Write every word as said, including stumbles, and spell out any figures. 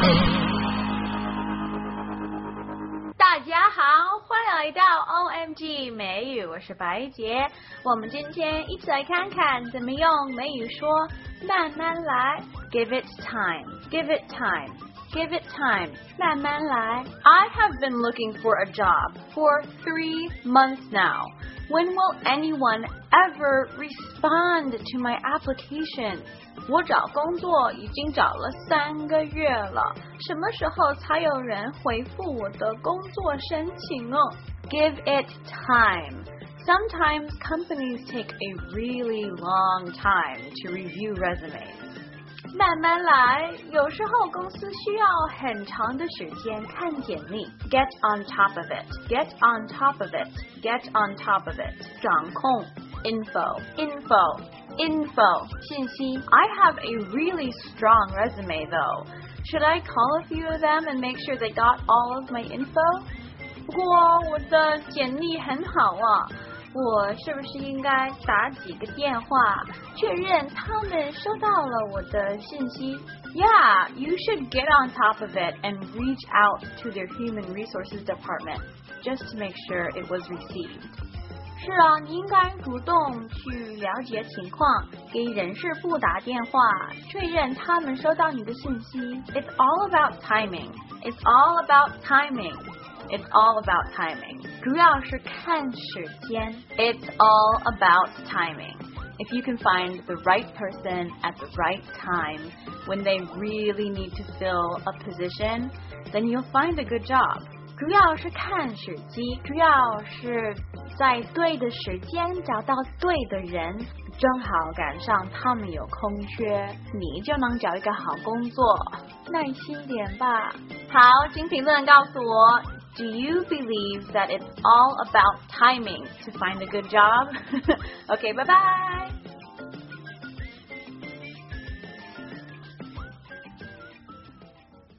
大家好，欢迎来到 O M G 美语，我是白洁。我们今天一起来看看怎么用美语说慢慢来 Give it time, give it time, give it time 慢慢来 I have been looking for a job for three months now. When will anyone ever respond to my application?我找工作已经找了三个月了，什么时候才有人回复我的工作申请呢？ Give it time. Sometimes companies take a really long time to review resumes. 慢慢来，有时候公司需要很长的时间看简历。Get on top of it. Get on top of it. Get on top of it. 掌控 info. Info.Info 信息 I have a really strong resume though. Should I call a few of them and make sure they got all of my info? 不过我的简历很好啊，我是不是应该打几个电话确认他们收到了我的信息 Yeah, you should get on top of it and reach out to their human resources department just to make sure it was received.是啊，你应该主动去了解情况，给人事部打电话，确认他们收到你的信息。It's all about timing. It's all about timing. It's all about timing. 主要是看时间。It's all about timing. If you can find the right person at the right time when they really need to fill a position, then you'll find a good job.主要是看时机，主要是在对的时间找到对的人，正好赶上他们有空缺，你就能找一个好工作。耐心点吧。好，请评论告诉我 Do you believe that it's all about timing to find a good job? Okay, bye bye.